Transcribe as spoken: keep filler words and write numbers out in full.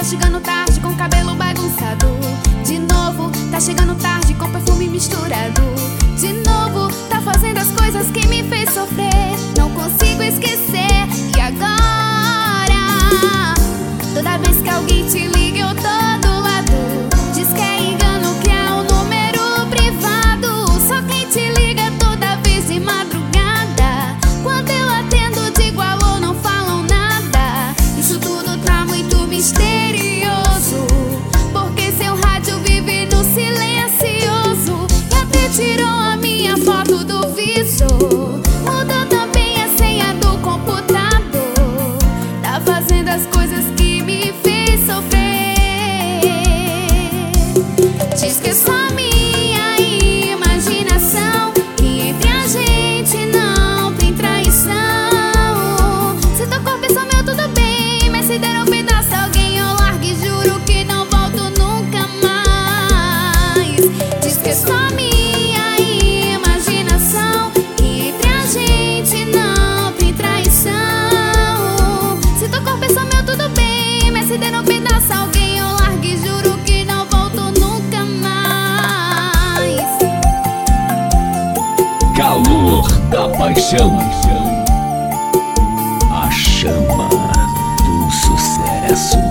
chegando tarde com cabelo bagunçado. De novo, tá chegando tarde com perfume misturado. De novo, tá fazendo as coisas que me fez sofrer. Não consigo esquecer. E agora? Toda vez que alguém te liga eu tô do lado. Diz que é engano, que é um número privado. Só quem te liga toda vez de madrugada. Quando eu atendo digo alô, não falam nada. Isso tudo tá muito misterioso, porque seu rádio vive no silencioso. E até tirou a minha foto do visor. Mudou também a senha do computador. Tá fazendo as coisas que me fez sofrer. Diz que é só minha imaginação, que entre a gente não tem traição. Se teu corpo é só meu, tudo bem, mas se der um pedaço a alguém eu largo e juro que não volto nunca mais. Diz que é só minha imaginação, que entre a gente não tem traição. Se teu corpo é só meu, tudo bem, mas se der um pedaço a alguém eu largo e juro que não volto nunca mais. Calor da paixão, a chama do sucesso.